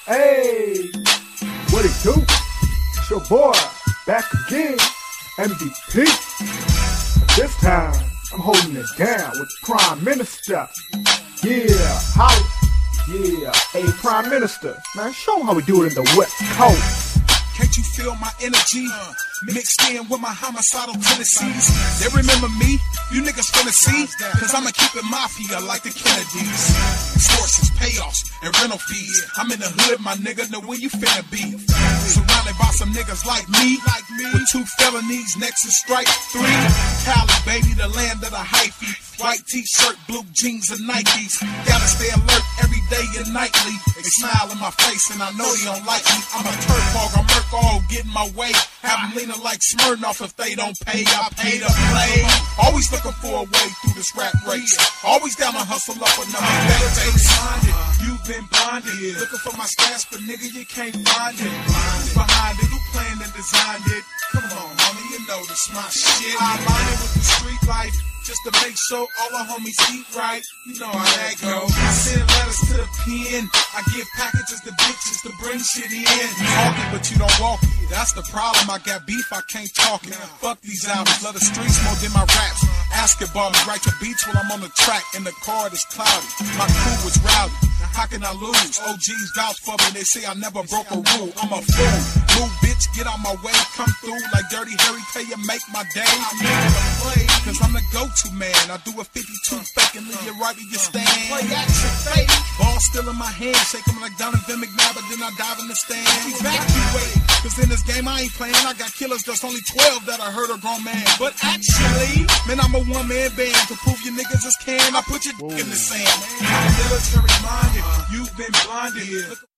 Hey, what it do? It's your boy, back again, MVP. This time, I'm holding it down with the Prime Minister. Yeah, how? Yeah, hey, Prime Minister, man, show 'em how we do it in the West Coast. Can't you feel my energy? Mixed in with my homicidal tendencies. They remember me, you niggas finna see. Cause I'ma keep it mafia like the Kennedys. Extortions, payoffs, and rental fees. I'm in the hood, my nigga, know where you finna be. Surrounded by some niggas like me. With 2 felonies, next is strike 3. Cali, baby, the land of the hyphy. White t-shirt, blue jeans, and Nikes. Gotta stay alert every day and nightly. They smile in my face and I know they don't like me. I'm a turd hog, I murk all, get in my way. Have them leaning like Smirnoff if they don't pay. I pay to play. Always looking for a way through this rap race. Always down to hustle up another better base. You've been blinded. Looking for my stats, but nigga, you can't find it. Who's behind it? Who planned and designed it? Come on, homie, you know this my shit. I align it with the street life. Just to make sure all the homies eat right. You know how that go. I send letters to the pen. I give packages to bitches to bring shit in. Talking, but you don't walk it. That's the problem. I got beef, I can't talk it. Fuck these albums. Love the streets more than my raps. Basketball, write to beats while I'm on the track. And the car is cloudy. My crew was rowdy. Now how can I lose? OGs vouch for me. They say I never broke a rule. I'm a fool. Move, bitch, get out my way. Come through like Dirty Harry. Tell you make my day. I'm here to play. Cause I'm the go-to man. I do a 52 fake and leave you right where you stand. Play action fake. Ball still in my hand. Shake 'em like Donovan McNabb, but then I dive in the stand. Evacuate. Cause in this game I ain't playing. I got killers, just only 12 that I heard a grown man. But actually, man, I'm a one-man band. To prove you niggas is can, I put your dick in the sand. I'm military minded. You've been blinded.